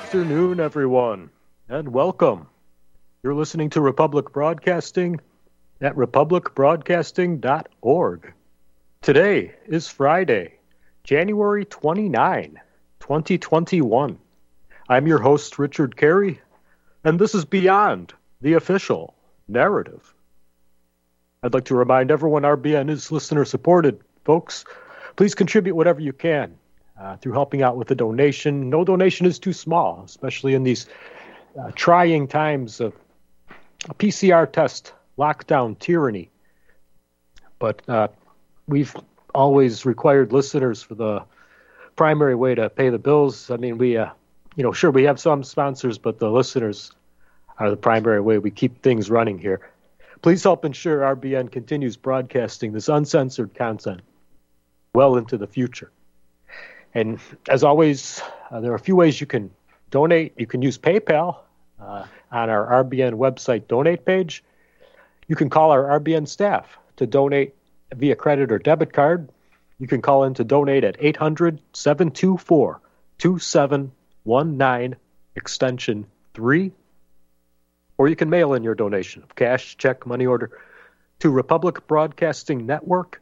afternoon, everyone, and welcome. You're listening to Republic Broadcasting at republicbroadcasting.org. Today is Friday, January 29, 2021. I'm your host, Richard Carey, and this is Beyond the Official Narrative. I'd like to remind everyone RBN is listener-supported. Folks, please contribute whatever you can through helping out with a donation. No donation is too small, especially in these trying times of a PCR test, lockdown, tyranny. But we've always required listeners for the primary way to pay the bills. I mean, we have some sponsors, but the listeners are the primary way we keep things running here. Please help ensure RBN continues broadcasting this uncensored content well into the future. And as always, there are a few ways you can donate. You can use PayPal on our RBN website donate page. You can call our RBN staff to donate via credit or debit card. You can call in to donate at 800-724-2719, extension 3. Or you can mail in your donation of cash, check, money order to Republic Broadcasting Network,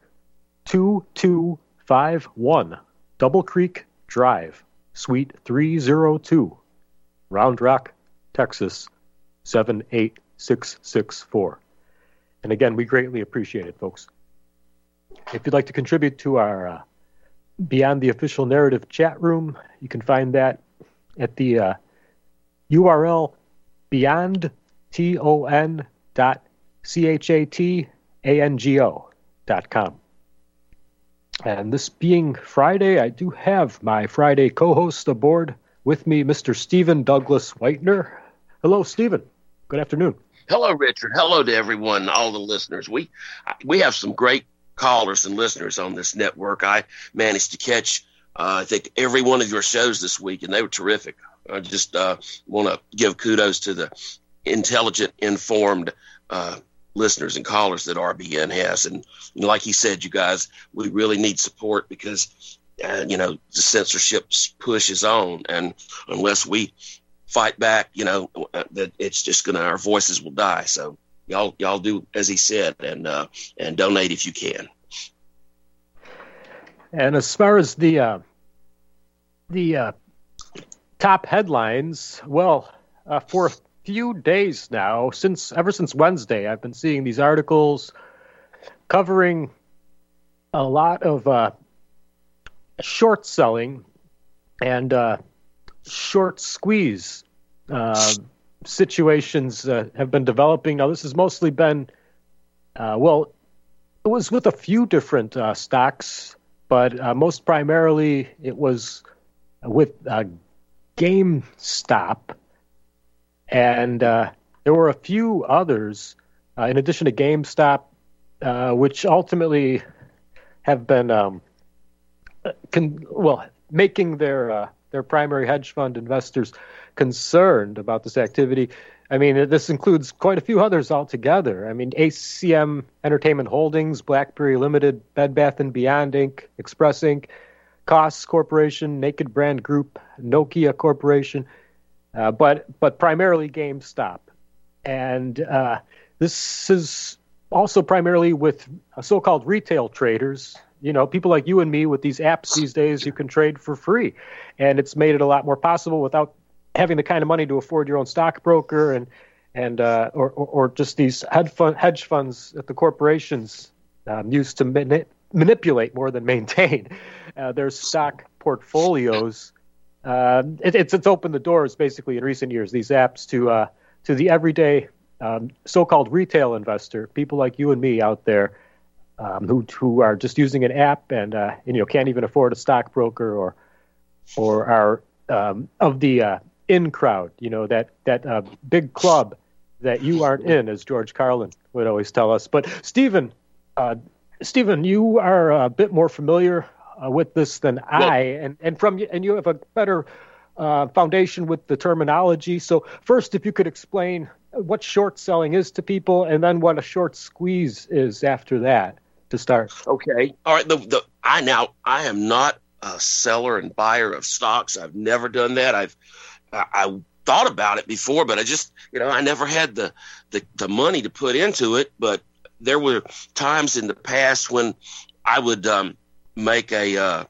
2251 Double Creek Drive, Suite 302, Round Rock, Texas, 78664. And again, we greatly appreciate it, folks. If you'd like to contribute to our Beyond the Official Narrative chat room, you can find that at the URL beyondton.chatango.com. And this being Friday, I do have my Friday co-host aboard with me, Mr. Stephen Douglas Whitener. Hello, Stephen. Good afternoon. Hello, Richard. Hello to everyone, all the listeners. We have some great callers and listeners on this network. I managed to catch, I think, every one of your shows this week, and they were terrific. I just want to give kudos to the intelligent, informed listeners and callers that RBN has. And like he said, you guys, we really need support because, the censorship push is on. And unless we fight back, that it's just our voices will die. So y'all do as he said and donate if you can. And as far as the top headlines, well, for a few days now, ever since Wednesday, I've been seeing these articles covering a lot of short selling and short squeeze situations have been developing. Now, this has mostly been, it was with a few different stocks, but most primarily it was with GameStop. And there were a few others, in addition to GameStop, which ultimately have been making their primary hedge fund investors concerned about this activity. I mean, this includes quite a few others altogether. I mean, ACM Entertainment Holdings, BlackBerry Limited, Bed Bath & Beyond Inc., Express Inc., Koss Corporation, Naked Brand Group, Nokia Corporation, but primarily GameStop. And this is also primarily with so-called retail traders, people like you and me with these apps these days. You can trade for free, and it's made it a lot more possible without having the kind of money to afford your own stockbroker or just these hedge funds that the corporations use to manipulate more than maintain their stock portfolios. It's opened the doors basically in recent years, these apps to the everyday so-called retail investor, people like you and me out there who are just using an app and can't even afford a stockbroker or are of the in crowd, that big club that you aren't in, as George Carlin would always tell us. But Stephen, you are a bit more familiar with this than I, and you have a better foundation with the terminology. So first, if you could explain what short selling is to people, and then what a short squeeze is after that to start. Okay. All right. I am not a seller and buyer of stocks. I've never done that. I thought about it before, but I just, I never had the money to put into it. But there were times in the past when I would make a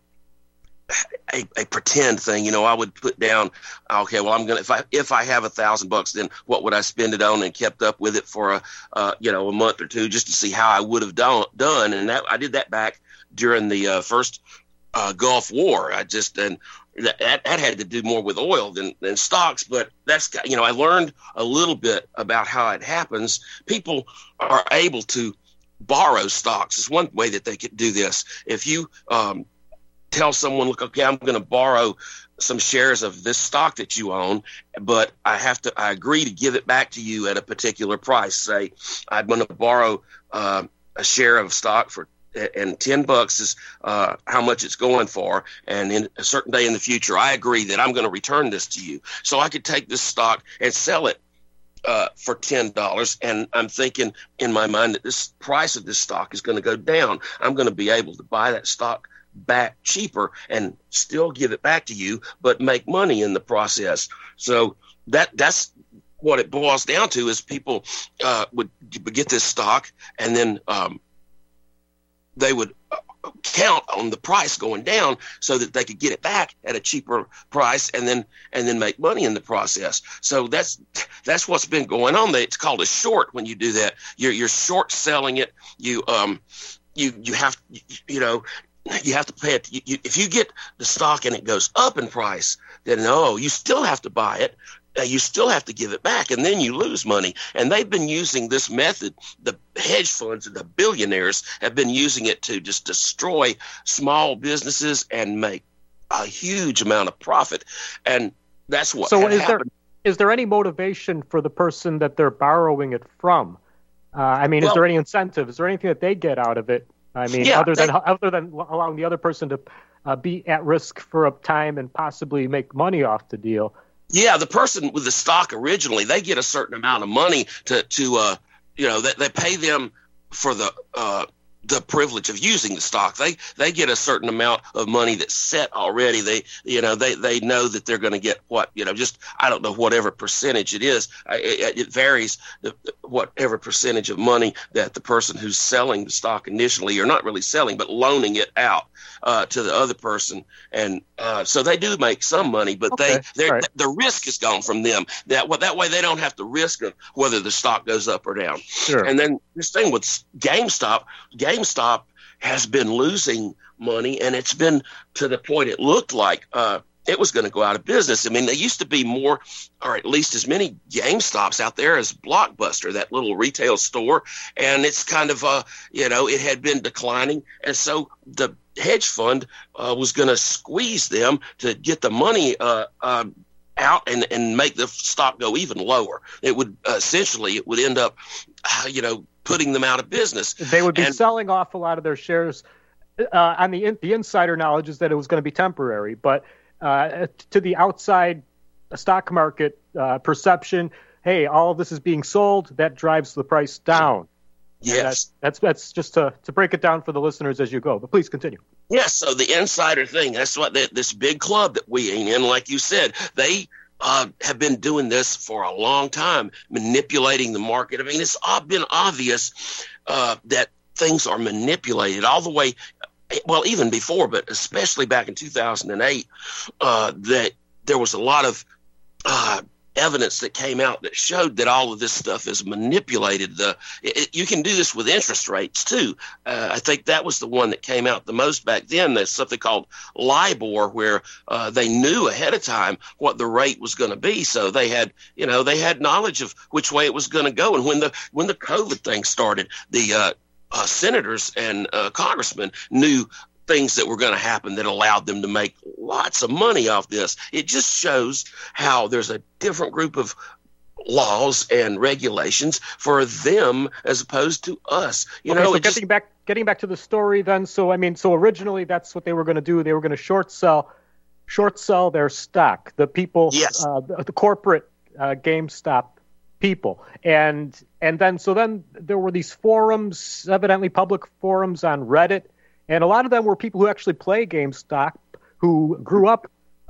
pretend thing. I would put down, okay, well, I'm gonna if I have $1,000, then what would I spend it on, and kept up with it for a month or two just to see how I would have done. And I did that back during the first Gulf War. That had to do more with oil than stocks, but that's, I learned a little bit about how it happens. People are able to borrow stocks. It's one way that they could do this. If you tell someone, look, okay, I'm going to borrow some shares of this stock that you own, but I agree to give it back to you at a particular price. Say, I'm going to borrow a share of stock and $10 is how much it's going for. And in a certain day in the future, I agree that I'm going to return this to you. So I could take this stock and sell it for $10. And I'm thinking in my mind that this price of this stock is going to go down. I'm going to be able to buy that stock back cheaper and still give it back to you, but make money in the process. So that's what it boils down to, is people would get this stock, and then they would count on the price going down so that they could get it back at a cheaper price and then make money in the process. So that's what's been going on. It's called a short when you do that. You're short selling it. You have to pay it. If you get the stock and it goes up in price, then you still have to buy it. You still have to give it back, and then you lose money. And they've been using this method. The hedge funds and the billionaires have been using it to just destroy small businesses and make a huge amount of profit. And that's what happened. Is there any motivation for the person that they're borrowing it from? Is there any incentive? Is there anything that they get out of it? Other than allowing the other person to be at risk for a time and possibly make money off the deal? Yeah, the person with the stock originally, they get a certain amount of money to they pay them for the privilege of using the stock. They get a certain amount of money that's set already. They know that they're going to get I don't know, whatever percentage it is. It varies, whatever percentage of money that the person who's selling the stock initially, or not really selling, but loaning it out to the other person. And so they do make some money, but the risk is gone from them. That way they don't have to risk of whether the stock goes up or down. Sure. And then this thing with GameStop has been losing money, and it's been to the point it looked like it was going to go out of business. There used to be more, or at least as many GameStops out there as Blockbuster, that little retail store, and it's kind of it had been declining, and so the hedge fund was going to squeeze them to get the money out and make the stock go even lower. It would end up putting them out of business. They would be selling off a lot of their shares. On the insider knowledge is that it was going to be temporary, but to the outside stock market perception, hey, all of this is being sold. That drives the price down. Yes, that's just to break it down for the listeners as you go. But please continue. Yes, so the insider thing, that's what this big club that we ain't in, like you said, they have been doing this for a long time, manipulating the market. It's been obvious that things are manipulated all the way, well, even before, but especially back in 2008, that there was a lot of evidence that came out that showed that all of this stuff is manipulated. You can do this with interest rates too. I think that was the one that came out the most back then. There's something called LIBOR, where they knew ahead of time what the rate was going to be, so they had knowledge of which way it was going to go. And when the COVID thing started, the senators and congressmen knew things that were going to happen that allowed them to make lots of money off this. It just shows how there's a different group of laws and regulations for them as opposed to us. Getting back to the story then. So originally that's what they were going to do. They were going to short sell their stock. The people, yes. The corporate GameStop people, and then there were these forums, evidently public forums on Reddit. And a lot of them were people who actually play GameStop, who grew up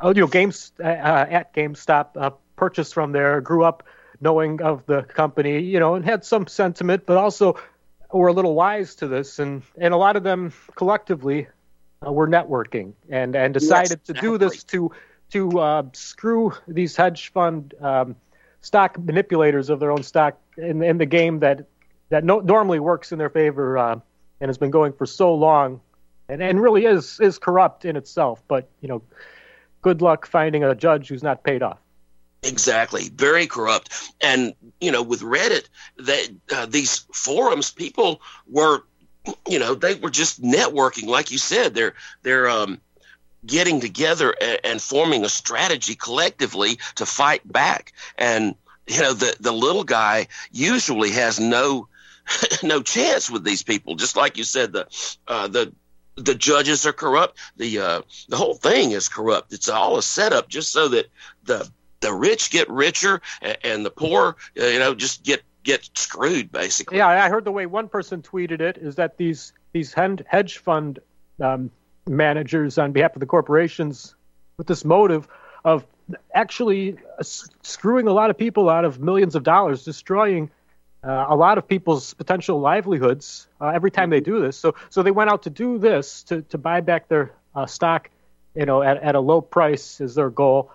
at GameStop, purchased from there, grew up knowing of the company, and had some sentiment, but also were a little wise to this, and a lot of them collectively were networking and decided to do this to screw these hedge fund stock manipulators of their own stock in the game that normally works in their favor and has been going for so long, and really is corrupt in itself. But good luck finding a judge who's not paid off. Exactly. Very corrupt. And, with Reddit, these forums, people were, they were just networking. Like you said, they're getting together and forming a strategy collectively to fight back. And, the little guy usually has no chance with these people. Just like you said, the judges are corrupt. The whole thing is corrupt. It's all a setup just so that the rich get richer and the poor, just get screwed, basically. Yeah, I heard the way one person tweeted it is that these hedge fund managers on behalf of the corporations with this motive of actually screwing a lot of people out of millions of dollars, destroying a lot of people's potential livelihoods every time they do this. So they went out to do this to buy back their stock, at a low price is their goal.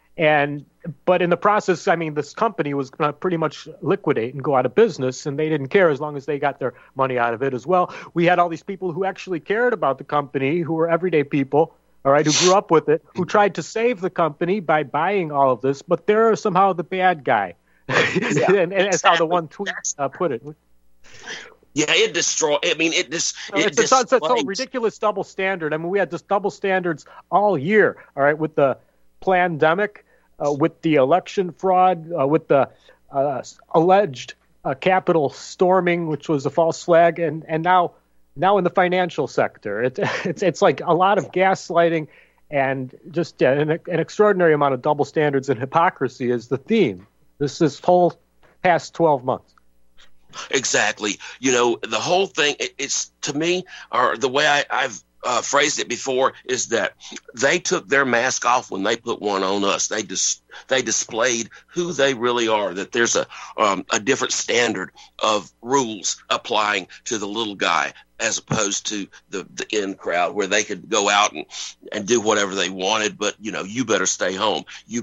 But in the process, this company was going to pretty much liquidate and go out of business, and they didn't care as long as they got their money out of it as well. We had all these people who actually cared about the company, who were everyday people, all right, who grew up with it, who tried to save the company by buying all of this, but they're somehow the bad guy. Yeah, and that's how the one tweet put it. Yeah, it destroyed. It's a ridiculous double standard. We had this double standards all year, all right, with the pandemic, with the election fraud, with the alleged Capitol storming, which was a false flag, and now in the financial sector. It's like a lot of gaslighting and just an extraordinary amount of double standards and hypocrisy is the theme. This whole past 12 months. Exactly. The whole thing, it's to me, or the way I've phrased it before, is that they took their mask off when they put one on us. They displayed who they really are, that there's a different standard of rules applying to the little guy as opposed to the in crowd, where they could go out and do whatever they wanted, but you better stay home.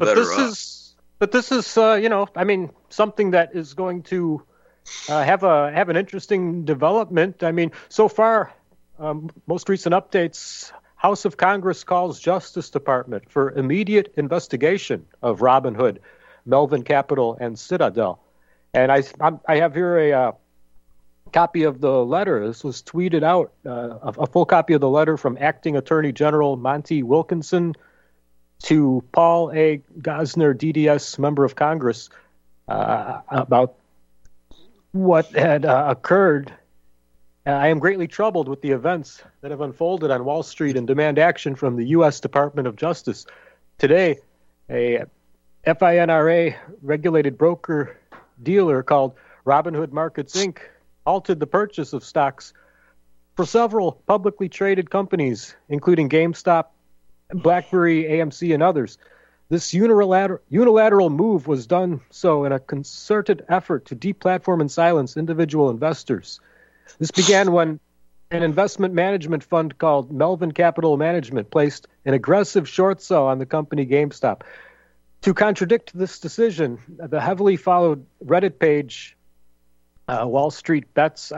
This is something that is going to have an interesting development. So far, most recent updates, House of Congress calls Justice Department for immediate investigation of Robinhood, Melvin Capital, and Citadel. And I have here a copy of the letter. This was tweeted out, a full copy of the letter from Acting Attorney General Monty Wilkinson to Paul A. Gosner, DDS, member of Congress, about what had occurred. I am greatly troubled with the events that have unfolded on Wall Street and demand action from the U.S. Department of Justice. Today, a FINRA regulated broker-dealer called Robinhood Markets, Inc. halted the purchase of stocks for several publicly traded companies, including GameStop, BlackBerry, AMC, and others. This unilateral move was done so in a concerted effort to deplatform and silence individual investors. This began when an investment management fund called Melvin Capital Management placed an aggressive short sell on the company GameStop. To contradict this decision, the heavily followed Reddit page, Wall Street Bets,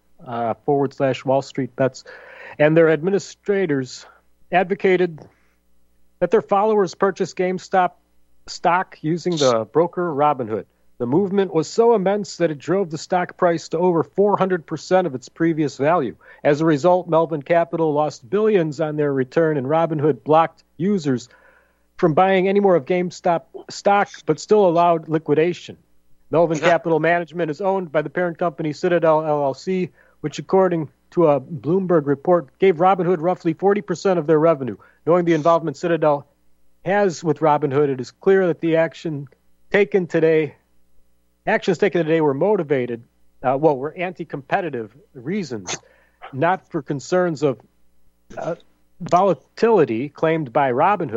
/Wall Street Bets, and their administrators advocated that their followers purchase GameStop stock using the broker Robinhood. The movement was so immense that it drove the stock price to over 400% of its previous value. As a result, Melvin Capital lost billions on their return, and Robinhood blocked users from buying any more of GameStop stock, but still allowed liquidation. Melvin Capital Management is owned by the parent company Citadel LLC, which, according to a Bloomberg report, gave Robinhood roughly 40% of their revenue. Knowing the involvement Citadel has with Robinhood, it is clear that the actions taken today were motivated, were anti-competitive reasons, not for concerns of volatility claimed by Robinhood.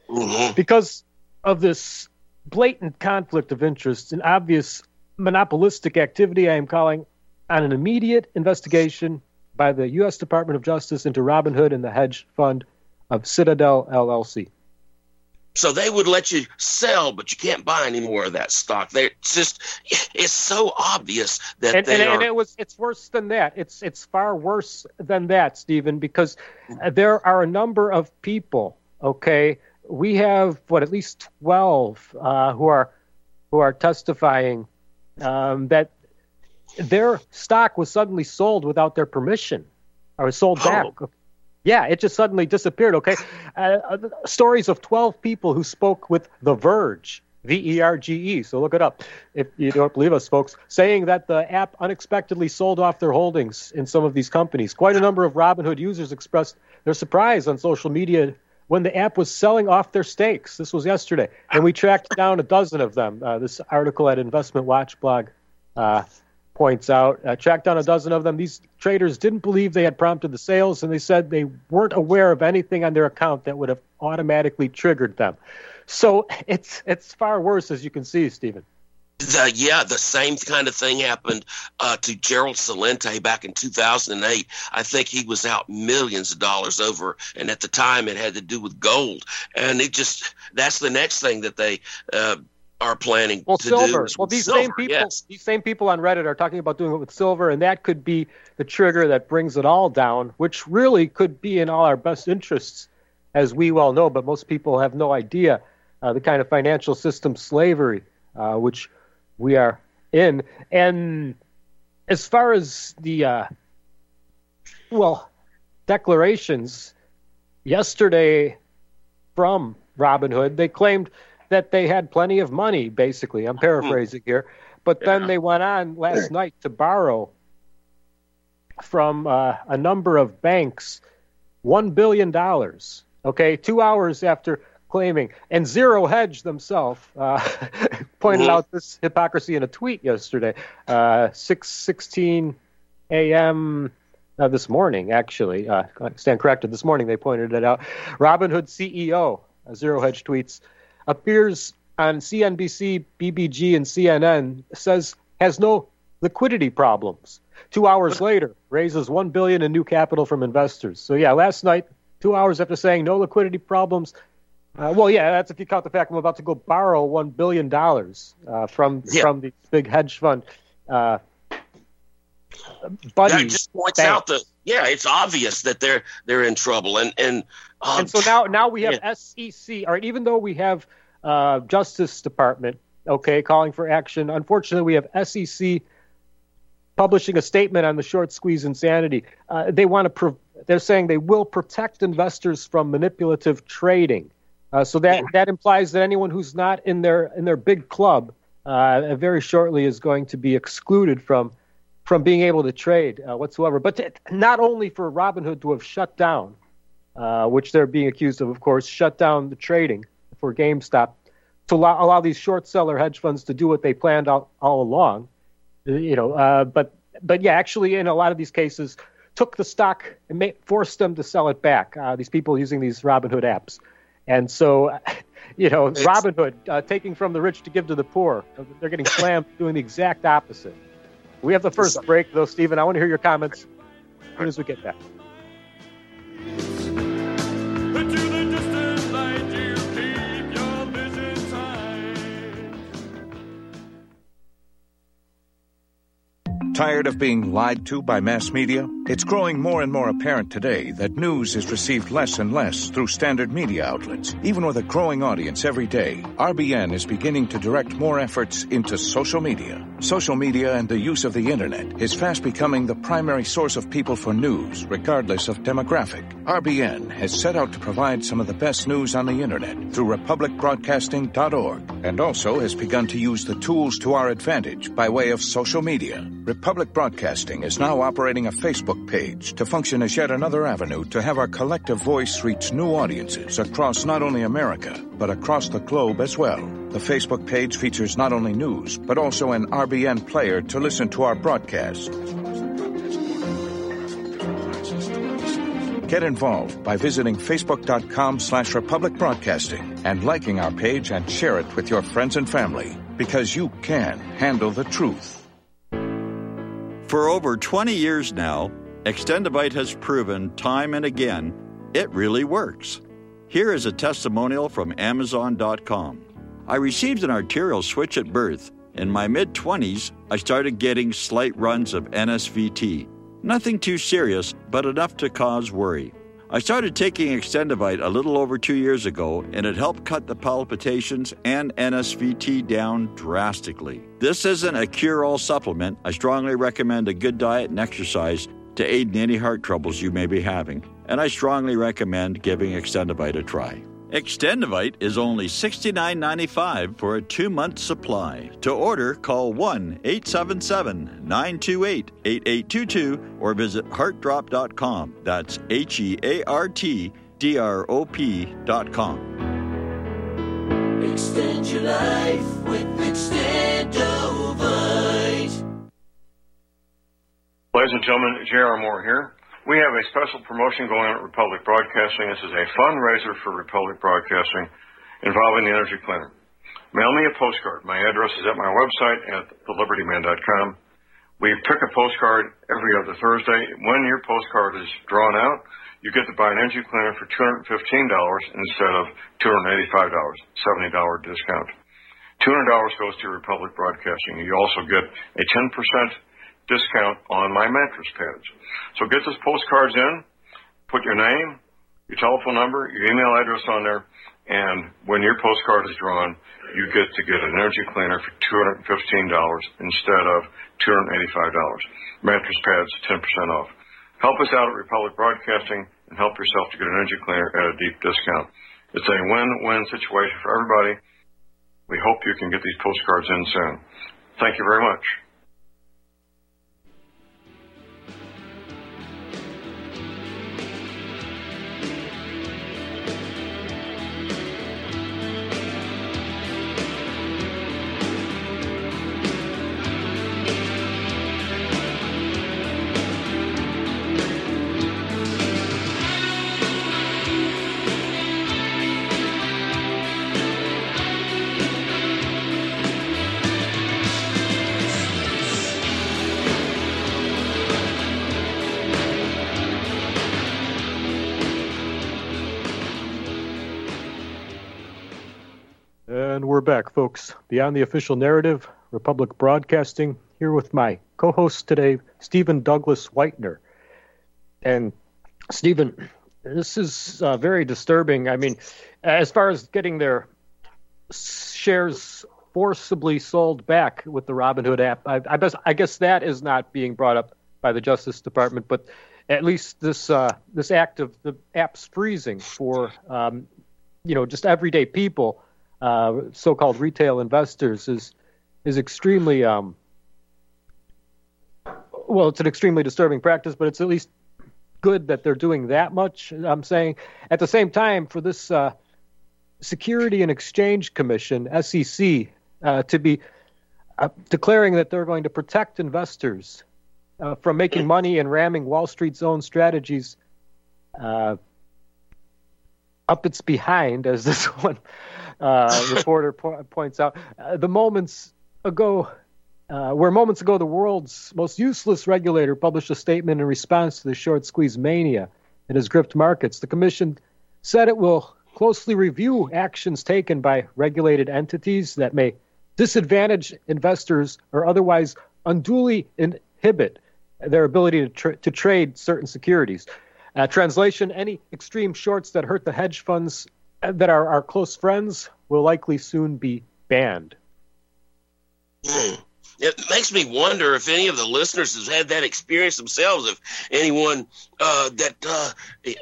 because of this blatant conflict of interest and obvious monopolistic activity. I am calling on an immediate investigation by the U.S. Department of Justice into Robinhood and the hedge fund of Citadel LLC. So they would let you sell, but you can't buy any more of that stock. It's so obvious that it's worse than that. It's far worse than that, Stephen, because there are a number of people. Okay, we have at least 12 who are testifying that their stock was suddenly sold without their permission, or sold back. Yeah, it just suddenly disappeared, okay? Stories of 12 people who spoke with The Verge, V-E-R-G-E, so look it up if you don't believe us, folks, saying that the app unexpectedly sold off their holdings in some of these companies. Quite a number of Robinhood users expressed their surprise on social media when the app was selling off their stakes. This was yesterday, and we tracked down a dozen of them. This article at Investment Watch blog points out, tracked down a dozen of them. These traders didn't believe they had prompted the sales, and they said they weren't aware of anything on their account that would have automatically triggered them. So it's far worse, as you can see, Stephen. The same kind of thing happened to Gerald Celente back in 2008. I think he was out millions of dollars over, and at the time it had to do with gold. And that's the next thing that they are planning to silver. do. Well, these silver, same people on Reddit are talking about doing it with silver, and that could be the trigger that brings it all down, which really could be in all our best interests, as we well know, but most people have no idea the kind of financial system slavery which we are in. And as far as the declarations yesterday from Robinhood, they claimed that they had plenty of money, basically. I'm paraphrasing here. But then they went on last night to borrow from a number of banks $1 billion, okay, 2 hours after claiming. And Zero Hedge themselves pointed out this hypocrisy in a tweet yesterday, 6:16 a.m. This morning, actually. I stand corrected. This morning they pointed it out. Robinhood CEO, Zero Hedge tweets, appears on CNBC, BBG, and CNN, says has no liquidity problems. 2 hours later, raises $1 billion in new capital from investors. So yeah, last night, 2 hours after saying no liquidity problems, that's if you count the fact I'm about to go borrow $1 billion from the big hedge fund. Buddy, that just points out it's obvious that they're in trouble, and so now we have SEC. All right, even though we have Justice Department, okay, calling for action. Unfortunately, we have SEC publishing a statement on the short squeeze insanity. They're saying they will protect investors from manipulative trading. So that implies that anyone who's not in their big club very shortly is going to be excluded from being able to trade whatsoever. But not only for Robinhood to have shut down, which they're being accused of course, shut down the trading for GameStop to allow these short seller hedge funds to do what they planned all along, but actually in a lot of these cases took the stock and forced them to sell it back. These people using these Robinhood apps. And so, Robinhood taking from the rich to give to the poor, they're getting slammed doing the exact opposite. We have the first break, though, Stephen. I want to hear your comments as soon as we get back. Tired of being lied to by mass media? It's growing more and more apparent today that news is received less and less through standard media outlets. Even with a growing audience every day, RBN is beginning to direct more efforts into social media. Social media and the use of the internet is fast becoming the primary source of people for news, regardless of demographic. RBN has set out to provide some of the best news on the internet through republicbroadcasting.org, and also has begun to use the tools to our advantage by way of social media. Republic Broadcasting is now operating a Facebook page to function as yet another avenue to have our collective voice reach new audiences across not only America, but across the globe as well. The Facebook page features not only news, but also an RBN player to listen to our broadcast. Get involved by visiting facebook.com/Republic Broadcasting and liking our page and share it with your friends and family, because you can handle the truth. For over 20 years now, Extendivite has proven time and again it really works. Here is a testimonial from Amazon.com. I received an arterial switch at birth. In my mid-20s, I started getting slight runs of NSVT. Nothing too serious, but enough to cause worry. I started taking Extendivite a little over 2 years ago, and it helped cut the palpitations and NSVT down drastically. This isn't a cure-all supplement. I strongly recommend a good diet and exercise to aid in any heart troubles you may be having, and I strongly recommend giving Extendivite a try. Extendivite is only $69.95 for a 2-month supply. To order, call 1-877-928-8822 or visit heartdrop.com. That's HEARTDROP.com. Extend your life with Extendivite. Ladies and gentlemen, J.R. Moore here. We have a special promotion going on at Republic Broadcasting. This is a fundraiser for Republic Broadcasting involving the Energy Cleaner. Mail me a postcard. My address is at my website at thelibertyman.com. We pick a postcard every other Thursday. When your postcard is drawn out, you get to buy an Energy Cleaner for $215 instead of $285, $70 discount. $200 goes to Republic Broadcasting. You also get a 10% discount on my mattress pads. So get those postcards in, put your name, your telephone number, your email address on there, and when your postcard is drawn, you get to get an Energy Cleaner for $215 instead of $285. Mattress pads, 10% off. Help us out at Republic Broadcasting and help yourself to get an Energy Cleaner at a deep discount. It's a win-win situation for everybody. We hope you can get these postcards in soon. Thank you very much. And we're back, folks. Beyond the Official Narrative, Republic Broadcasting, here with my co-host today, Stephen Douglas Whitener. And Stephen, this is very disturbing. I mean, as far as getting their shares forcibly sold back with the Robinhood app, I guess that is not being brought up by the Justice Department, but at least this act of the app's freezing for just everyday people, so-called retail investors, is extremely it's an extremely disturbing practice, but it's at least good that they're doing that much. I'm saying at the same time, for this Security and Exchange Commission, SEC, to be declaring that they're going to protect investors from making money and ramming Wall Street's own strategies up its behind, as this one reporter points out. Moments ago the world's most useless regulator published a statement in response to the short squeeze mania that has gripped markets. The commission said it will closely review actions taken by regulated entities that may disadvantage investors or otherwise unduly inhibit their ability to trade certain securities. Translation, any extreme shorts that hurt the hedge funds that are our close friends will likely soon be banned. It makes me wonder if any of the listeners has had that experience themselves. If anyone that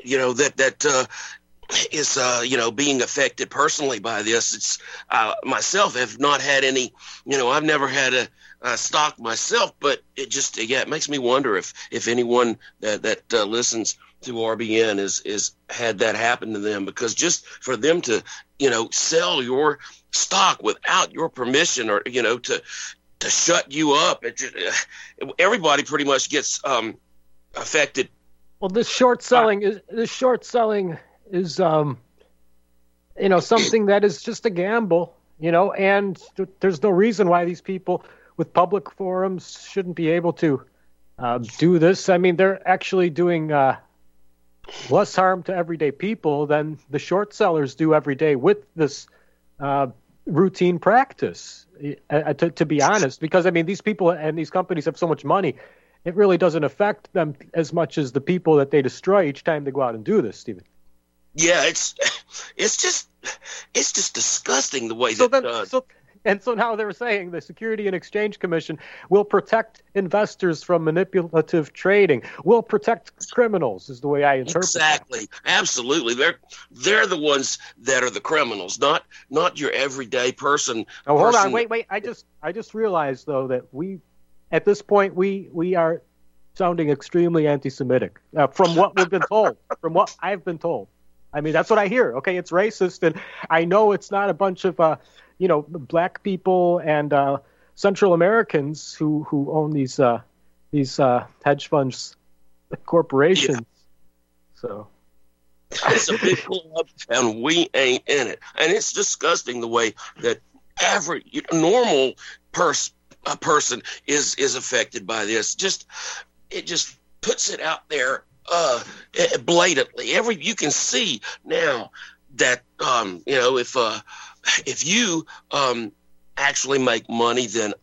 is being affected personally by this. It's myself have not had any. I've never had a stock myself, but it makes me wonder if anyone that listens to RBN is had that happen to them, because just for them to sell your stock without your permission, or to shut you up, everybody pretty much gets affected Well, this short selling is something that is just a gamble, and there's no reason why these people with public forums shouldn't be able to do this. I mean, they're actually doing less harm to everyday people than the short sellers do every day with this routine practice, to be honest, because, I mean, these people and these companies have so much money, it really doesn't affect them as much as the people that they destroy each time they go out and do this, Stephen. Yeah, it's just disgusting the way So now they're saying the Security and Exchange Commission will protect investors from manipulative trading, will protect criminals, is the way I interpret it. Exactly. Absolutely. They're the ones that are the criminals, not your everyday person. Oh, hold on. Wait. I just realized, though, that at this point, we are sounding extremely anti-Semitic from what we've been told, from what I've been told. I mean, that's what I hear. Okay, it's racist, and I know it's not a bunch of black people and Central Americans who own these hedge funds corporations. Yeah. So it's a big club, and we ain't in it. And it's disgusting the way that every normal person is affected by this. It just puts it out there blatantly. You can see now that if you actually make money, then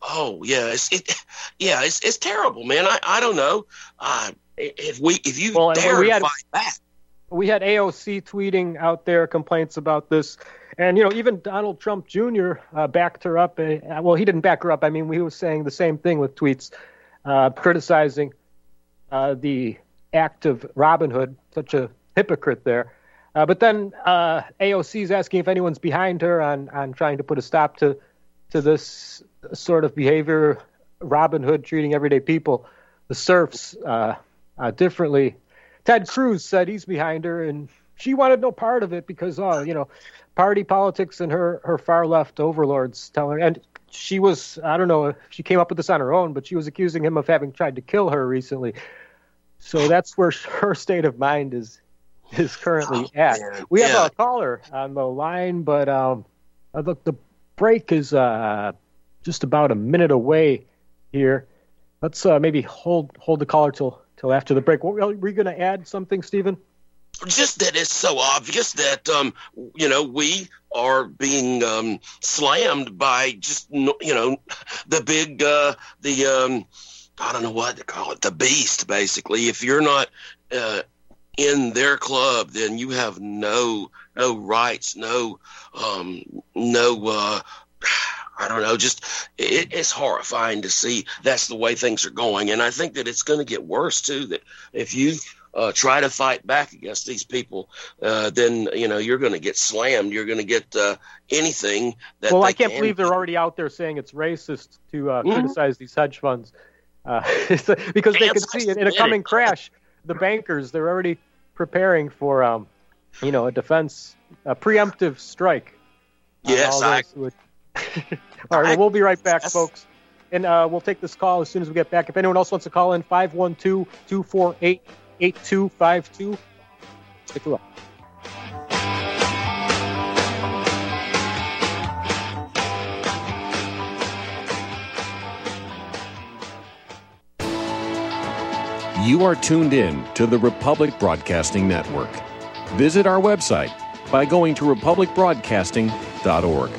it's terrible, man. I don't know if you dare fight back. We had AOC tweeting out there complaints about this, and even Donald Trump Jr. Backed her up. Well, he didn't back her up. I mean, he was saying the same thing with tweets criticizing the act of Robinhood, such a hypocrite there. But then AOC is asking if anyone's behind her on trying to put a stop to this sort of behavior. Robinhood treating everyday people, the serfs, differently. Ted Cruz said he's behind her, and she wanted no part of it because, party politics and her far left overlords tell her. And she was, I don't know if she came up with this on her own, but she was accusing him of having tried to kill her recently. So that's where her state of mind is currently at. Man. We have a caller on the line, but look, the break is just about a minute away here. Let's maybe hold the caller till after the break. Were you going to add something, Stephen? Just that it's so obvious that we are being slammed by just the big I don't know what to call it, the beast, basically. If you're not in their club, then you have no rights, I don't know, just it's horrifying to see that's the way things are going. And I think that it's going to get worse, too, that if you try to fight back against these people, then, you're going to get slammed. You're going to get anything that I can't believe they're already out there saying it's racist to criticize these hedge funds. Because they can see in a coming crash, the bankers, they're already preparing for, a preemptive strike. Yes, all right, we'll be right back, folks. And we'll take this call as soon as we get back. If anyone else wants to call in, 512-248-8252. Stick around. You are tuned in to the Republic Broadcasting Network. Visit our website by going to republicbroadcasting.org.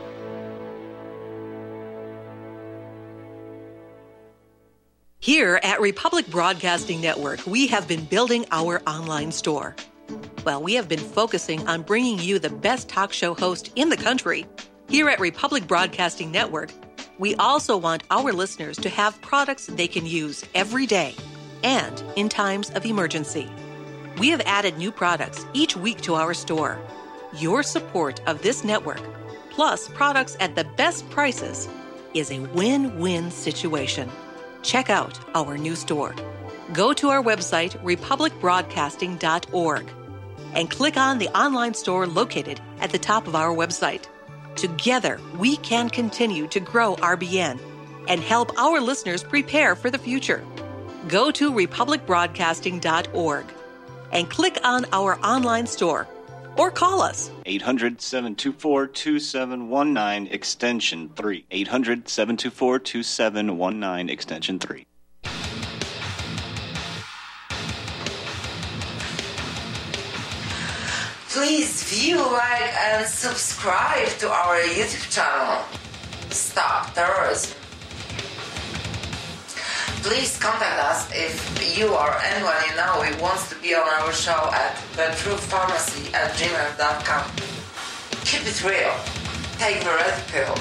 Here at Republic Broadcasting Network, we have been building our online store. Well, we have been focusing on bringing you the best talk show host in the country. Here at Republic Broadcasting Network, we also want our listeners to have products they can use every day and in times of emergency. We have added new products each week to our store. Your support of this network, plus products at the best prices, is a win-win situation. Check out our new store. Go to our website, republicbroadcasting.org, and click on the online store located at the top of our website. Together, we can continue to grow RBN and help our listeners prepare for the future. Go to republicbroadcasting.org and click on our online store or call us. 800-724-2719, extension 3. 800-724-2719, extension 3. Please view, like, and subscribe to our YouTube channel. Stop Terrorism. Please contact us if you or anyone you know who wants to be on our show at thetruthpharmacy@gmail.com. Keep it real. Take the red pill.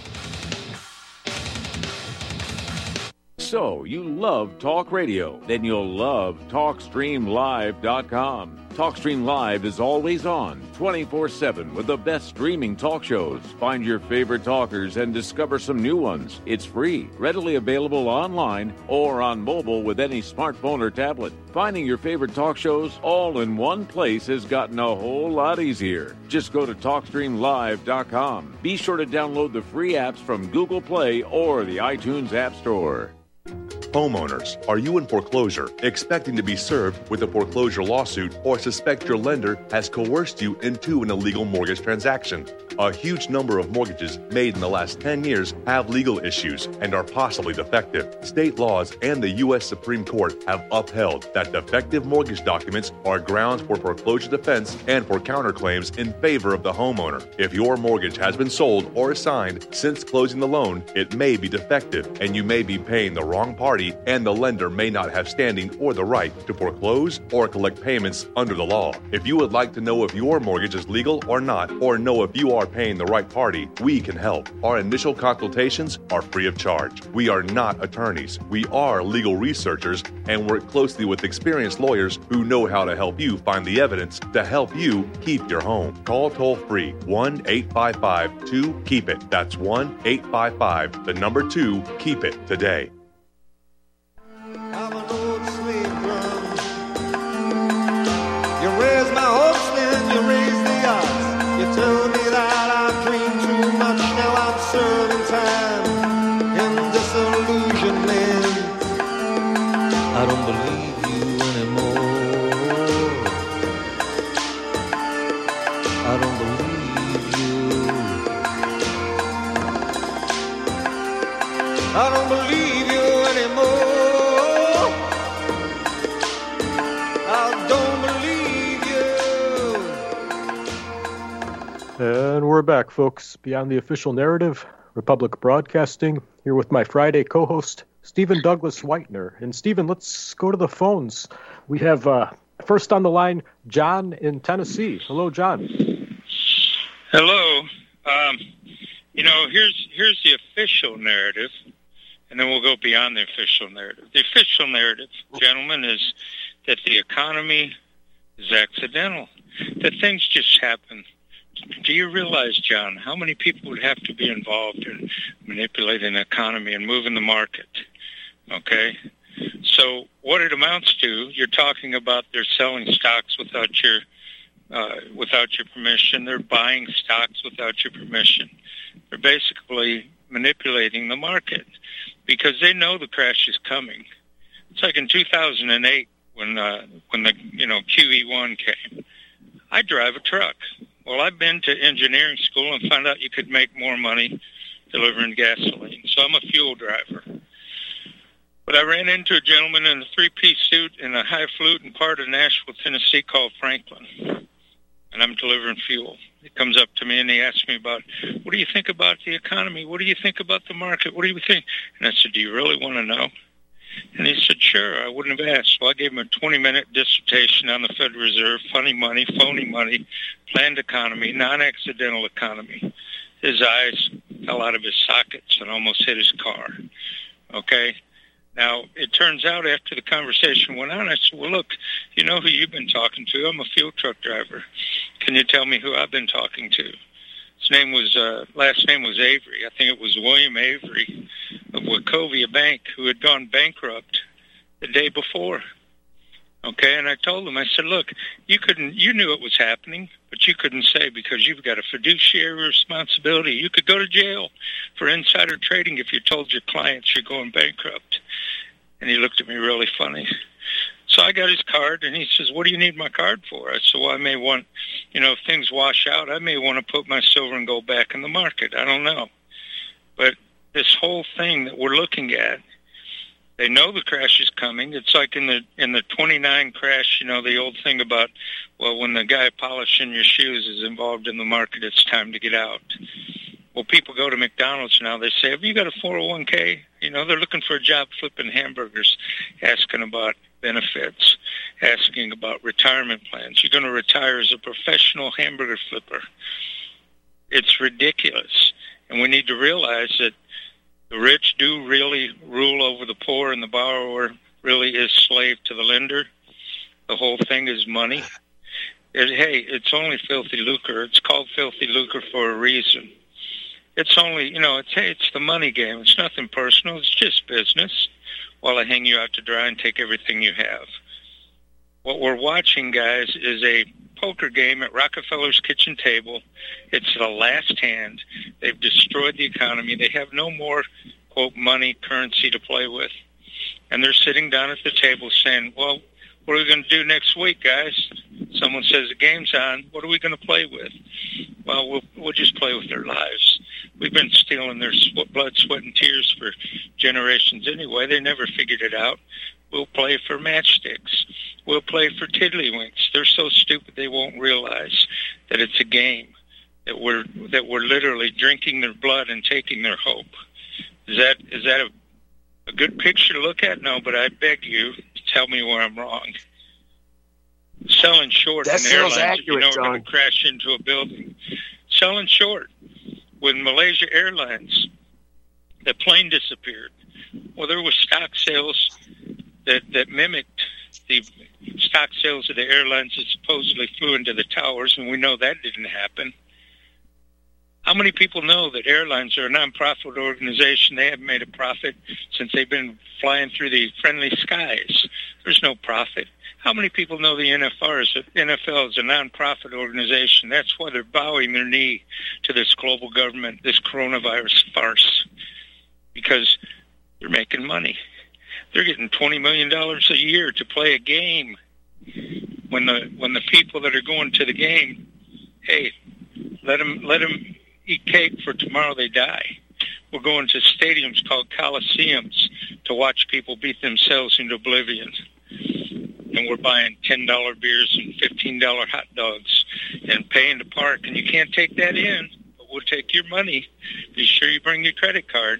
So, you love talk radio? Then you'll love TalkStreamLive.com. TalkStream Live is always on, 24/7, with the best streaming talk shows. Find your favorite talkers and discover some new ones. It's free, readily available online or on mobile with any smartphone or tablet. Finding your favorite talk shows all in one place has gotten a whole lot easier. Just go to TalkStreamLive.com. Be sure to download the free apps from Google Play or the iTunes App Store. Homeowners, are you in foreclosure, expecting to be served with a foreclosure lawsuit, or suspect your lender has coerced you into an illegal mortgage transaction? A huge number of mortgages made in the last 10 years have legal issues and are possibly defective. State laws and the U.S. Supreme Court have upheld that defective mortgage documents are grounds for foreclosure defense and for counterclaims in favor of the homeowner. If your mortgage has been sold or assigned since closing the loan, it may be defective and you may be paying the wrong party, and the lender may not have standing or the right to foreclose or collect payments under the law. If you would like to know if your mortgage is legal or not, or know if you are paying the right party, we can help. Our initial consultations are free of charge. We are not attorneys. We are legal researchers and work closely with experienced lawyers who know how to help you find the evidence to help you keep your home. Call toll-free 1-855-2-KEEP-IT. That's 1-855-2-KEEP-IT today. I'm an old slave drum. You raise my hopes, then you raise the odds. You tell me that I've dreamed too much. Now I'm serving time in disillusionment. I don't believe you anymore. I don't believe you. I don't believe you anymore. And we're back, folks. Beyond the Official Narrative, Republic Broadcasting, here with my Friday co-host, Stephen Douglas Whitener. And Stephen, let's go to the phones. We have first on the line, John in Tennessee. Hello, John. Hello. Here's the official narrative, and then we'll go beyond the official narrative. The official narrative, gentlemen, is that the economy is accidental, that things just happen. Do you realize, John, how many people would have to be involved in manipulating the economy and moving the market? Okay? So what it amounts to, you're talking about they're selling stocks without your permission. They're buying stocks without your permission. They're basically manipulating the market because they know the crash is coming. It's like in 2008 when the QE1 came. I drive a truck. Well, I've been to engineering school and found out you could make more money delivering gasoline. So I'm a fuel driver. But I ran into a gentleman in a three-piece suit and a highfalutin part of Nashville, Tennessee called Franklin. And I'm delivering fuel. He comes up to me and he asks me about, what do you think about the economy? What do you think about the market? What do you think? And I said, do you really want to know? And he said, sure, I wouldn't have asked. So I gave him a 20-minute dissertation on the Federal Reserve, funny money, phony money, planned economy, non-accidental economy. His eyes fell out of his sockets and almost hit his car. Okay? Now, it turns out after the conversation went on, I said, well, look, you know who you've been talking to? I'm a fuel truck driver. Can you tell me who I've been talking to? His name was, last name was Avery. I think it was William Avery of Wachovia Bank, who had gone bankrupt the day before. Okay, and I told him, I said, look, you knew it was happening, but you couldn't say because you've got a fiduciary responsibility. You could go to jail for insider trading if you told your clients you're going bankrupt. And he looked at me really funny. So I got his card, and he says, what do you need my card for? I said, well, I may want, if things wash out, I may want to put my silver and gold back in the market. I don't know. But this whole thing that we're looking at, they know the crash is coming. It's like in the 29 crash, the old thing about, well, when the guy polishing your shoes is involved in the market, it's time to get out. Well, people go to McDonald's now. They say, have you got a 401k? They're looking for a job flipping hamburgers, asking about benefits, asking about retirement plans. You're going to retire as a professional hamburger flipper. It's ridiculous. And we need to realize that the rich do really rule over the poor, and the borrower really is slave to the lender. The whole thing is money. It's only filthy lucre. It's called filthy lucre for a reason. It's only, it's the money game. It's nothing personal. It's just business. While I hang you out to dry and take everything you have. What we're watching, guys, is a poker game at Rockefeller's kitchen table. It's the last hand. They've destroyed the economy. They have no more, quote, money, currency to play with. And they're sitting down at the table saying, well, what are we going to do next week, guys? Someone says the game's on. What are we going to play with? Well, we'll just play with their lives. We've been stealing their blood, sweat, and tears for generations anyway. They never figured it out. We'll play for matchsticks. We'll play for tiddlywinks. They're so stupid they won't realize that it's a game, that we're literally drinking their blood and taking their hope. Is that a good picture to look at? No, but I beg you to tell me where I'm wrong. Selling short in airlines, accurate, if going to crash into a building. Selling short. When Malaysia Airlines, the plane disappeared. Well, there were stock sales that mimicked the stock sales of the airlines that supposedly flew into the towers, and we know that didn't happen. How many people know that airlines are a nonprofit organization? They haven't made a profit since they've been flying through the friendly skies. There's no profit. How many people know the NFL is a nonprofit organization? That's why they're bowing their knee to this global government, this coronavirus farce, because they're making money. They're getting $20 million a year to play a game. When the people that are going to the game, hey, let them eat cake for tomorrow they die. We're going to stadiums called coliseums to watch people beat themselves into oblivion. And we're buying $10 beers and $15 hot dogs and paying to park. And you can't take that in, but we'll take your money. Be sure you bring your credit card.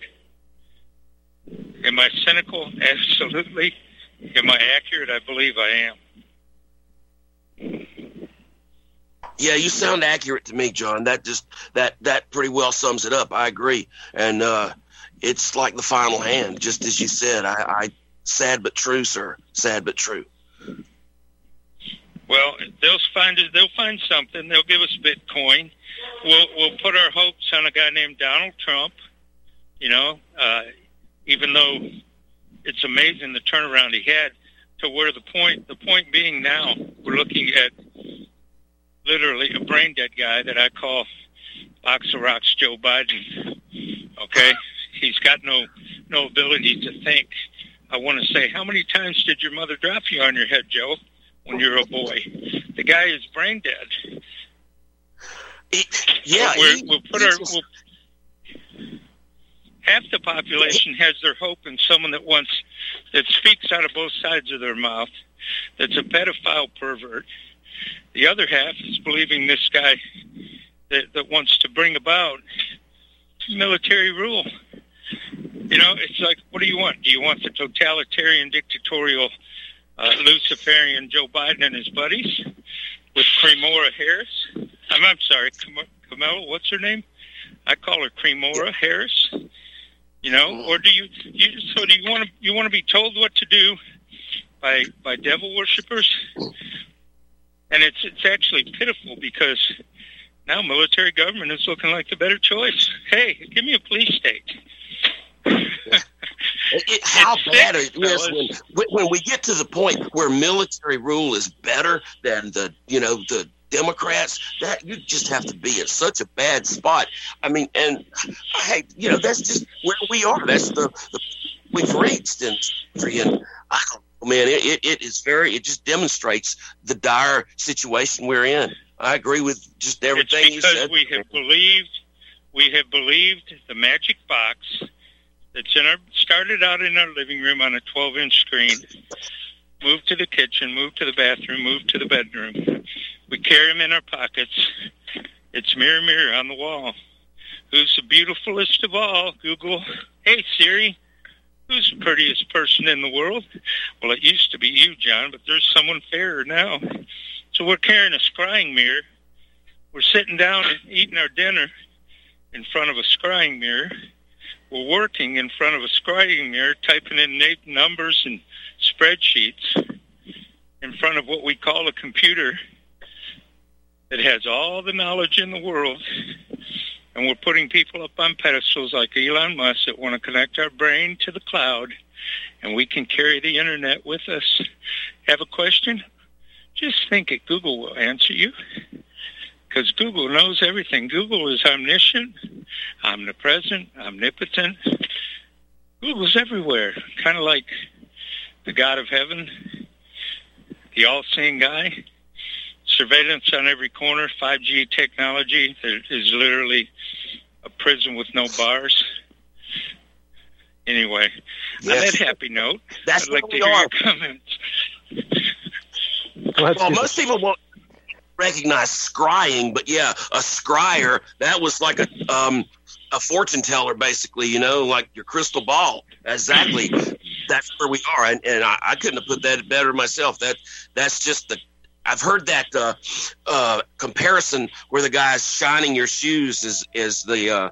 Am I cynical? Absolutely. Am I accurate? I believe I am. Yeah, you sound accurate to me, John. That pretty well sums it up. I agree. And it's like the final hand, just as you said. I sad but true, sir. Sad but true. Well, they'll find something. They'll give us Bitcoin. We'll put our hopes on a guy named Donald Trump. Even though it's amazing the turnaround he had, to where the point being now, we're looking at literally a brain dead guy that I call Box of Rocks Joe Biden. Okay, he's got no ability to think. I want to say, how many times did your mother drop you on your head, Joe, when you were a boy? The guy is brain dead. Half the population has their hope in someone that speaks out of both sides of their mouth, that's a pedophile pervert. The other half is believing this guy that wants to bring about military rule. It's like, what do you want? Do you want the totalitarian, dictatorial, Luciferian Joe Biden and his buddies with Kamala Harris? I'm sorry, Kamala, what's her name? I call her Kamala Harris. Or do you want to be told what to do by devil worshippers? And it's actually pitiful, because now military government is looking like the better choice. Hey, give me a police state. How bad it is when we get to the point where military rule is better than the Democrats. That you just have to be in such a bad spot. I mean, and hey, that's just where we are. That's the we've reached in history. And I don't know, man, it just demonstrates the dire situation we're in. I agree with just everything you said. It's because we have believed the magic box that's started out in our living room on a 12-inch screen, moved to the kitchen, moved to the bathroom, moved to the bedroom. We carry them in our pockets. It's mirror, mirror on the wall. Who's the beautifulest of all? Google. Hey, Siri, who's the prettiest person in the world? Well, it used to be you, John, but there's someone fairer now. So we're carrying a scrying mirror. We're sitting down and eating our dinner in front of a scrying mirror. We're working in front of a scrying mirror, typing in numbers and spreadsheets in front of what we call a computer that has all the knowledge in the world. And we're putting people up on pedestals like Elon Musk that want to connect our brain to the cloud, and we can carry the internet with us. Have a question? Just think it. Google will answer you, because Google knows everything. Google is omniscient, omnipresent, omnipotent. Google's everywhere, kind of like the God of heaven, the all-seeing guy. Surveillance on every corner, 5G technology that is literally a prison with no bars. Anyway, on that happy note, I'd like to hear your comments. Well, most people won't recognize scrying, but yeah, a scryer, that was like a fortune teller, basically, you know, like your crystal ball. Exactly. That's where we are. And I couldn't have put that better myself. That's just I've heard that comparison where the guy's shining your shoes is the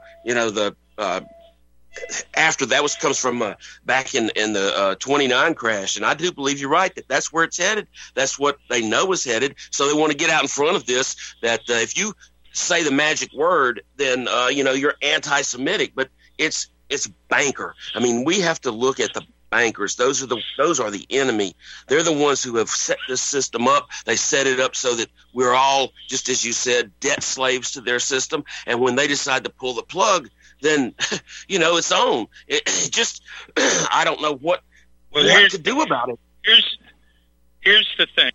after that comes from back in the 29 crash, and I do believe you're right that's where it's headed. That's what they know is headed. So they want to get out in front of this. That if you say the magic word, then you're anti-Semitic, but it's banker. I mean, we have to look at the bankers. Those are the enemy. They're the ones who have set this system up. They set it up so that we're all, just as you said, debt slaves to their system. And when they decide to pull the plug, then it's on. It just I don't know what to do about it. Here's the thing.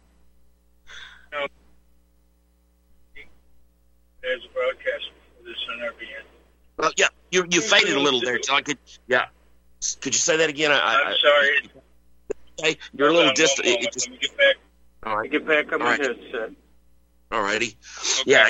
As a broadcaster for this on RBN. Well, yeah, you faded a little there, John. Could you say that again? I'm sorry. Okay, you're a little distant. Let me get back. All right. Get back on my headset. All righty. Okay, Yeah,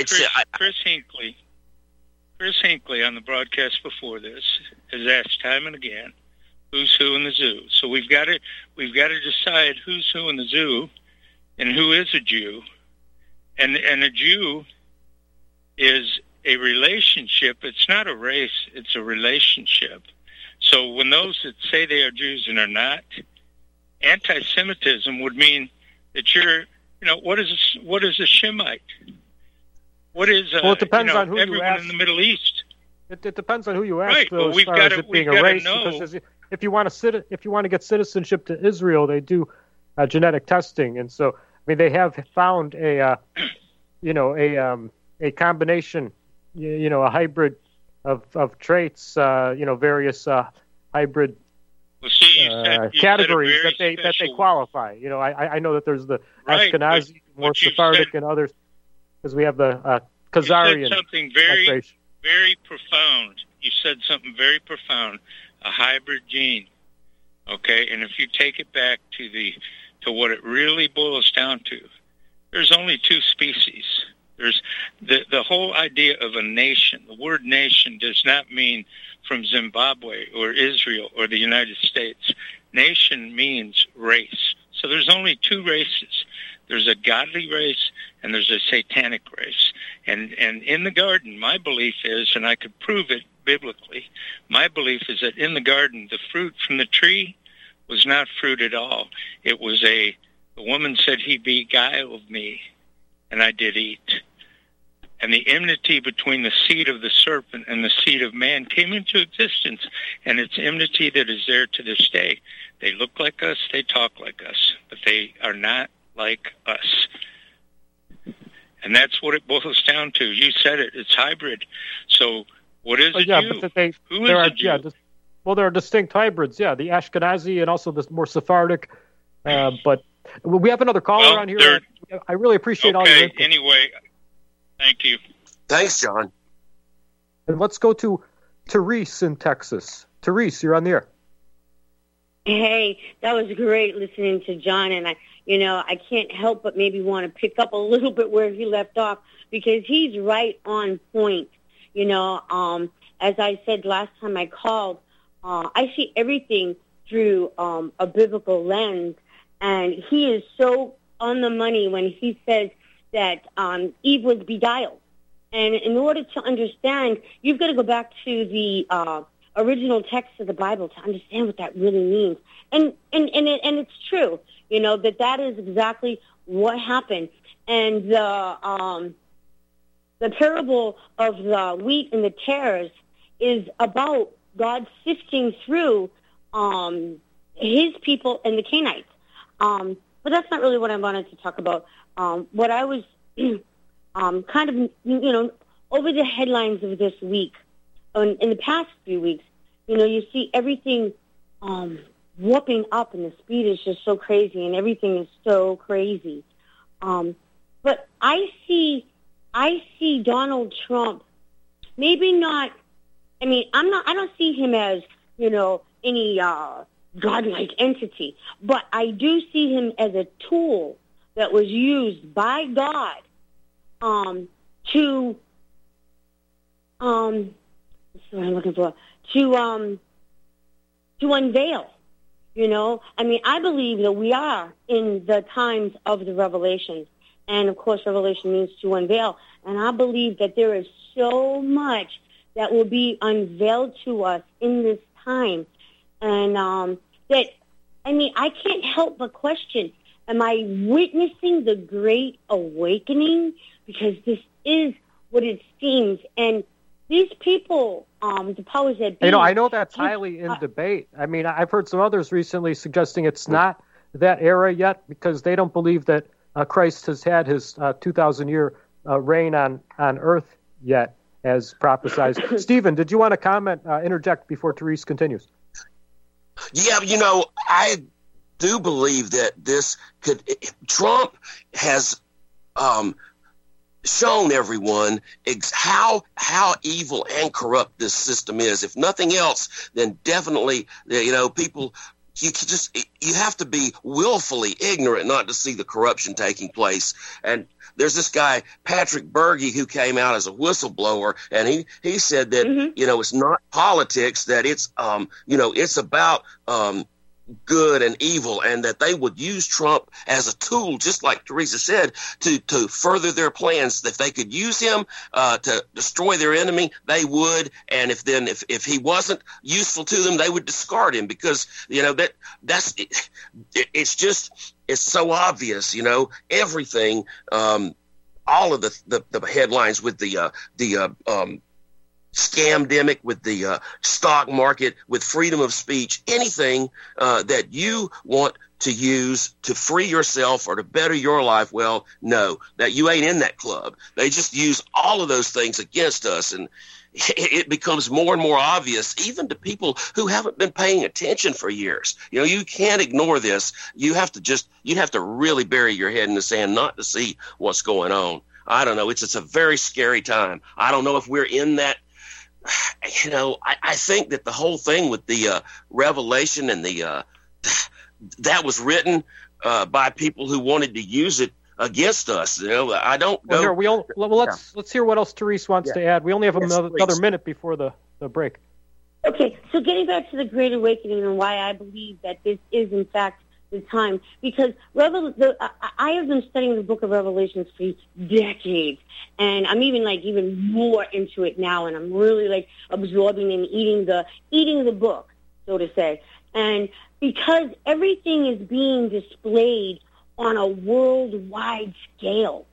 Chris Hinckley on the broadcast before this has asked time and again, who's who in the zoo. So we've got to decide who's who in the zoo, and who is a Jew, and a Jew is a relationship. It's not a race. It's a relationship. So when those that say they are Jews and are not, anti-Semitism would mean that you're, what is a Shemite? What is it depends on who everyone you ask. in the Middle East? It depends on who you ask. Right, though, but as far as it being a race. Because if you want to get citizenship to Israel, they do genetic testing, and so they have found a combination, a hybrid of traits, various hybrid categories that they qualify. I know that there's the Ashkenazi, more Sephardic, and others, because we have the Khazarian. You said something very, very profound. You said something very profound. A hybrid gene. Okay, and if you take it back to what it really boils down to, there's only two species. There's the whole idea of a nation. The word nation does not mean from Zimbabwe or Israel or the United States. Nation means race. So there's only two races. There's a godly race and there's a satanic race. And in the garden, my belief is, and I could prove it biblically, my belief is that in the garden, the fruit from the tree was not fruit at all. It was the woman said, he beguiled me, and I did eat. And the enmity between the seed of the serpent and the seed of man came into existence, and it's enmity that is there to this day. They look like us, they talk like us, but they are not like us. And that's what it boils down to. You said it, it's hybrid. So what is a Jew? Who is a Jew? Well, there are distinct hybrids, yeah, the Ashkenazi and also the more Sephardic. But we have another caller on here. I really appreciate all your input. Anyway, thank you. Thanks, John. And let's go to Therese in Texas. Therese, you're on the air. Hey, that was great listening to John, and I can't help but maybe want to pick up a little bit where he left off, because he's right on point. As I said last time I called, I see everything through a biblical lens, and he is so on the money when he says that Eve was beguiled. And in order to understand, you've got to go back to the original text of the Bible to understand what that really means. And it's true, that is exactly what happened. And the parable of the wheat and the tares is about God sifting through his people and the Canaanites. But that's not really what I wanted to talk about. What I was kind of, over the headlines of this week, in the past few weeks, you see everything whooping up, and the speed is just so crazy, and everything is so crazy. But I see Donald Trump, maybe not. I mean, I don't see him as any godlike entity, but I do see him as a tool that was used by God to what's the word I'm looking for? To unveil. I believe that we are in the times of the Revelations, and of course, Revelation means to unveil. And I believe that there is so much that will be unveiled to us in this time, and I can't help but question: am I witnessing the Great Awakening? Because this is what it seems, and these people, the powers that be... I know that's highly in debate. I mean, I've heard some others recently suggesting it's not that era yet, because they don't believe that Christ has had his 2,000-year reign on Earth yet, as prophesied. Stephen, did you want to comment, interject before Therese continues? Yeah, I do believe that Trump has shown everyone how evil and corrupt this system is. If nothing else, then definitely, people, you have to be willfully ignorant not to see the corruption taking place. And there's this guy, Patrick Berge, who came out as a whistleblower, and he said that, it's not politics, that it's, it's about, good and evil, and that they would use Trump as a tool, just like Teresa said, to further their plans. If they could use him to destroy their enemy, they would. And if he wasn't useful to them, they would discard him, because it's so obvious. Everything, all of the headlines with the scamdemic, with the stock market, with freedom of speech, anything that you want to use to free yourself or to better your life, well, no, that you ain't in that club. They just use all of those things against us, and it becomes more and more obvious, even to people who haven't been paying attention for years. You can't ignore this. You have to really bury your head in the sand not to see what's going on. I don't know. It's a very scary time. I don't know if we're in that. I think that the whole thing with the Revelation and that was written by people who wanted to use it against us. I don't know. Let's hear what else Therese wants to add. We only have another minute before the break. Okay, so getting back to the Great Awakening and why I believe that this is, in fact, the time, because I have been studying the book of Revelations for decades, and I'm even more into it now, and I'm really absorbing and eating the book, so to say. And because everything is being displayed on a worldwide scale,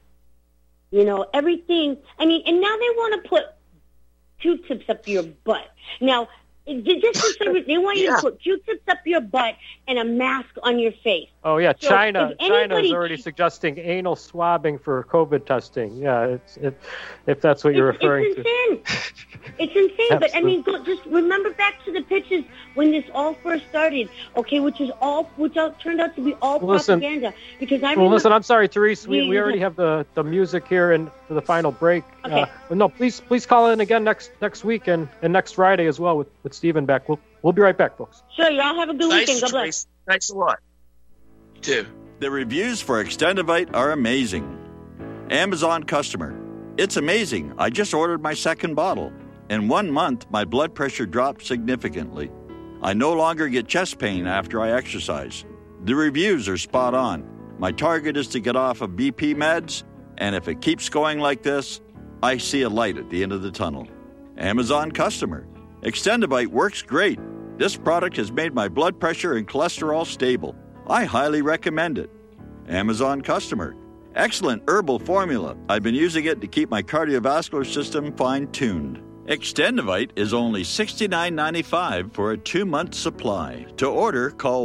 everything. And now they want to put Q-tips up your butt. Now, They want you to put Q-tips up your butt and a mask on your face. Oh, yeah. So China is anybody- already suggesting anal swabbing for COVID testing. Yeah, if that's what you're referring to. It's insane. But, I Absolutely. mean, just remember back to the pictures when this all first started, okay, which turned out to be all propaganda. Because I remember... Well, listen, I'm sorry, Therese. We already have the music here and for the final break. Okay. But no, please call in again next week and next Friday as well with Stephen back. We'll be right back, folks. Sure, y'all have a good weekend. God bless. Thanks a lot. You too. The reviews for Extendivite are amazing. Amazon customer. It's amazing. I just ordered my second bottle. In 1 month, my blood pressure dropped significantly. I no longer get chest pain after I exercise. The reviews are spot on. My target is to get off of BP meds, and if it keeps going like this, I see a light at the end of the tunnel. Amazon customer. Extendivite works great. This product has made my blood pressure and cholesterol stable. I highly recommend it. Amazon customer. Excellent herbal formula. I've been using it to keep my cardiovascular system fine-tuned. Extendivite is only $69.95 for a 2-month supply. To order, call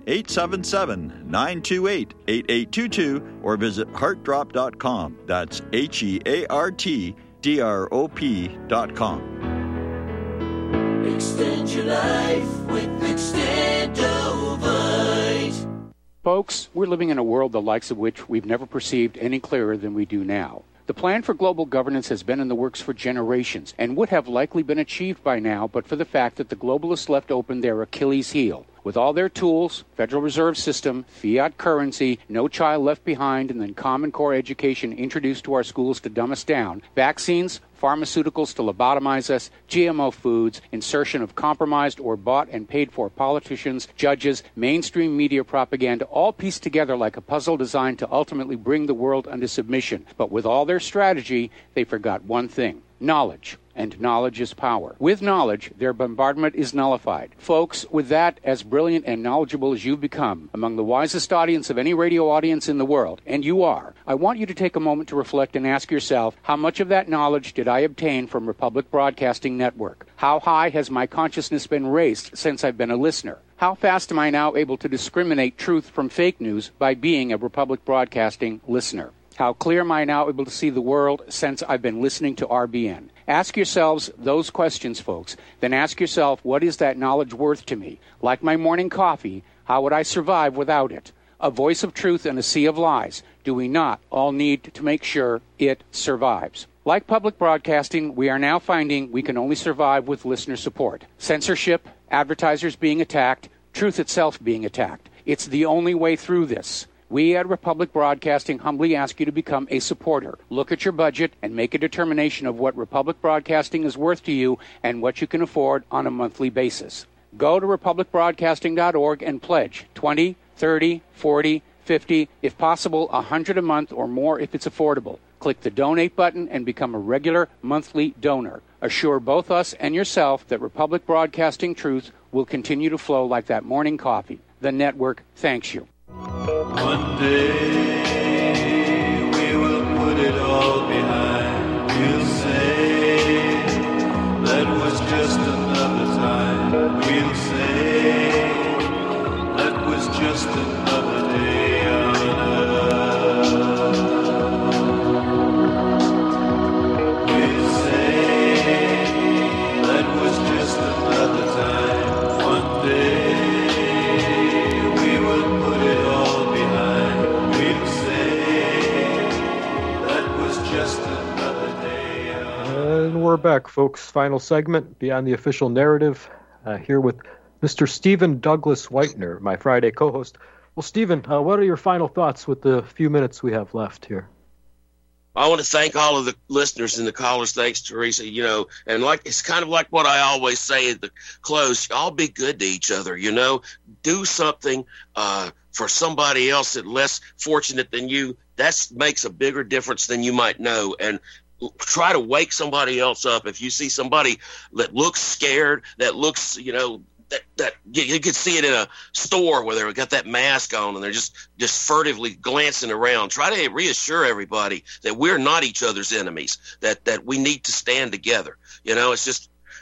1-877-928-8822 or visit heartdrop.com. That's HEARTDROP.com. Extend your life with Extendovite. Folks, we're living in a world the likes of which we've never perceived any clearer than we do now. The plan for global governance has been in the works for generations and would have likely been achieved by now but for the fact that the globalists left open their Achilles heel. With all their tools, Federal Reserve System, fiat currency, no child left behind, and then Common Core education introduced to our schools to dumb us down, vaccines, pharmaceuticals to lobotomize us, GMO foods, insertion of compromised or bought and paid for politicians, judges, mainstream media propaganda, all pieced together like a puzzle designed to ultimately bring the world under submission. But with all their strategy, they forgot one thing: knowledge. And knowledge is power. With knowledge, their bombardment is nullified. Folks, with that, as brilliant and knowledgeable as you've become, among the wisest audience of any radio audience in the world, and you are, I want you to take a moment to reflect and ask yourself, how much of that knowledge did I obtain from Republic Broadcasting Network? How high has my consciousness been raised since I've been a listener? How fast am I now able to discriminate truth from fake news by being a Republic Broadcasting listener? How clear am I now able to see the world since I've been listening to RBN? Ask yourselves those questions, folks. Then ask yourself, what is that knowledge worth to me? Like my morning coffee, how would I survive without it? A voice of truth in a sea of lies. Do we not all need to make sure it survives? Like public broadcasting, we are now finding we can only survive with listener support. Censorship, advertisers being attacked, truth itself being attacked. It's the only way through this. We at Republic Broadcasting humbly ask you to become a supporter. Look at your budget and make a determination of what Republic Broadcasting is worth to you and what you can afford on a monthly basis. Go to republicbroadcasting.org and pledge $20, $30, $40, $50, if possible, $100 a month or more if it's affordable. Click the donate button and become a regular monthly donor. Assure both us and yourself that Republic Broadcasting truth will continue to flow like that morning coffee. The network thanks you. One day we will put it all behind. We'll say that was just another time. We'll say that was just another day on earth. We'll say that was just another time. One day we will put it all behind. We'll say that was just another day. And we're back, folks. Final segment, Beyond the Official Narrative, here with Mr. Stephen Douglas Whitener, my Friday co-host. Well, Stephen, what are your final thoughts with the few minutes we have left here? I want to thank all of the listeners and the callers. Thanks, Teresa. You know, and like it's kind of like what I always say at the close. All be good to each other. You know, do something for somebody else that's less fortunate than you. That makes a bigger difference than you might know. And try to wake somebody else up. If you see somebody that looks scared, that looks, you know, that you could see it in a store where they've got that mask on and they're just furtively glancing around. Try to reassure everybody that we're not each other's enemies, that we need to stand together. You know, it's just,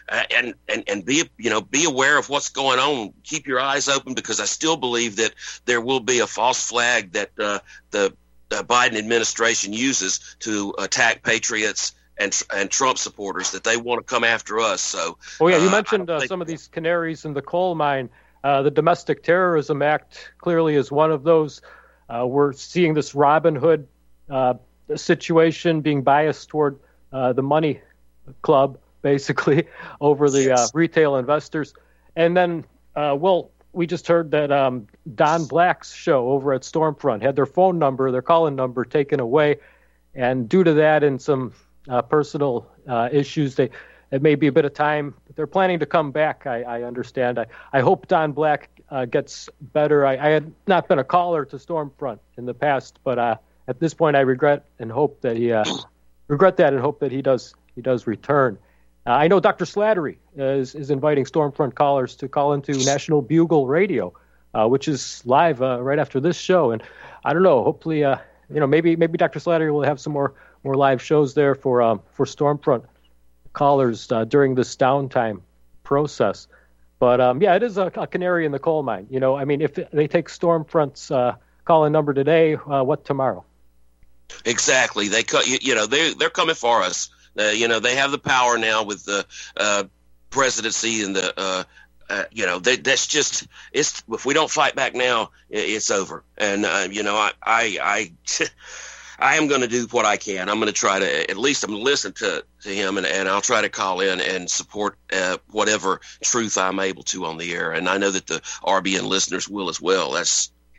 and be aware of what's going on. Keep your eyes open, because I still believe that there will be a false flag that the Biden administration uses to attack patriots and Trump supporters, that they want to come after us. So, you mentioned some of these canaries in the coal mine. The Domestic Terrorism Act clearly is one of those. We're seeing this Robin Hood situation being biased toward the money club, basically, over the retail investors. And then, we just heard that Don Black's show over at Stormfront had their phone number, their call-in number taken away. And due to that and some personal issues, it may be a bit of time. They're planning to come back, I understand. I hope Don Black gets better. I had not been a caller to Stormfront in the past, but at this point I regret and hope that he does return. I know Dr. Slattery is inviting Stormfront callers to call into National Bugle Radio, which is live right after this show. And I don't know, hopefully, maybe Dr. Slattery will have some more live shows there for Stormfront callers during this downtime process. But it is a canary in the coal mine. If they take Stormfront's call-in number today, what tomorrow? Exactly. They're coming for us. They have the power now with the presidency and that's just, if we don't fight back now, it's over. And I am going to do what I can. I'm going to try to, at least I'm going to listen to him, and I'll try to call in and support whatever truth I'm able to on the air. And I know that the RBN listeners will as well. I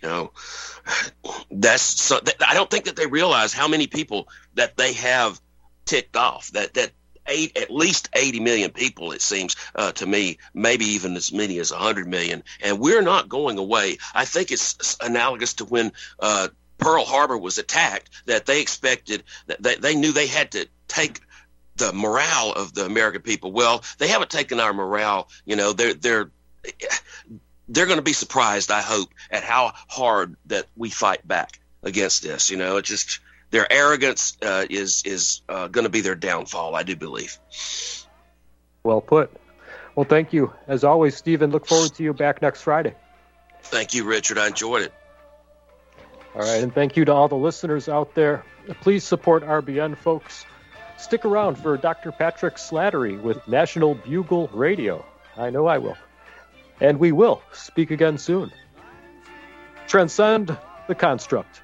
don't think that they realize how many people that they have ticked off, that at least 80 million people, it seems to me, maybe even as many as 100 million. And we're not going away. I think it's analogous to when Pearl Harbor was attacked, that they expected, that they knew they had to take the morale of the American people. Well, they haven't taken our morale. They're going to be surprised, I hope, at how hard that we fight back against this. It's just their arrogance is going to be their downfall, I do believe. Well put. Well, thank you. As always, Stephen, look forward to you back next Friday. Thank you, Richard. I enjoyed it. All right, and thank you to all the listeners out there. Please support RBN, folks. Stick around for Dr. Patrick Slattery with National Bugle Radio. I know I will. And we will speak again soon. Transcend the construct.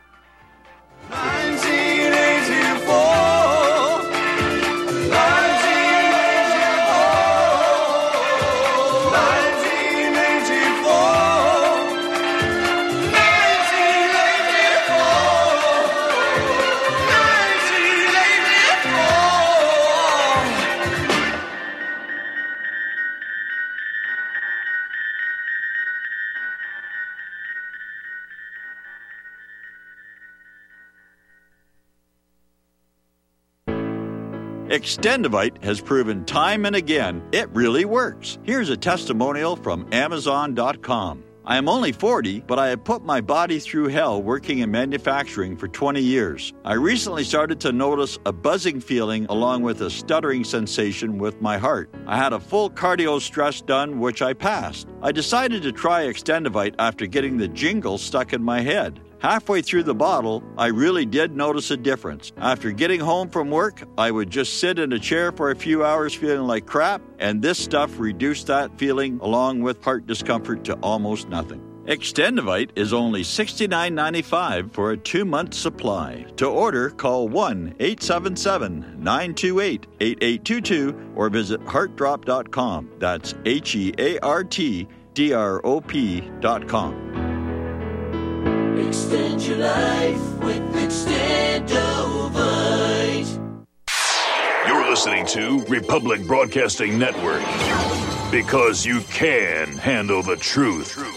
1984. Extendivite has proven time and again it really works. Here's a testimonial from Amazon.com. I am only 40, but I have put my body through hell working in manufacturing for 20 years. I recently started to notice a buzzing feeling along with a stuttering sensation with my heart. I had a full cardio stress done, which I passed. I decided to try Extendivite after getting the jingle stuck in my head. Halfway through the bottle, I really did notice a difference. After getting home from work, I would just sit in a chair for a few hours feeling like crap, and this stuff reduced that feeling along with heart discomfort to almost nothing. Extendivite is only $69.95 for a 2-month supply. To order, call 1-877-928-8822 or visit heartdrop.com. That's HEARTDROP.com. Extend your life with Extendivite. You're listening to Republic Broadcasting Network, because you can handle the truth.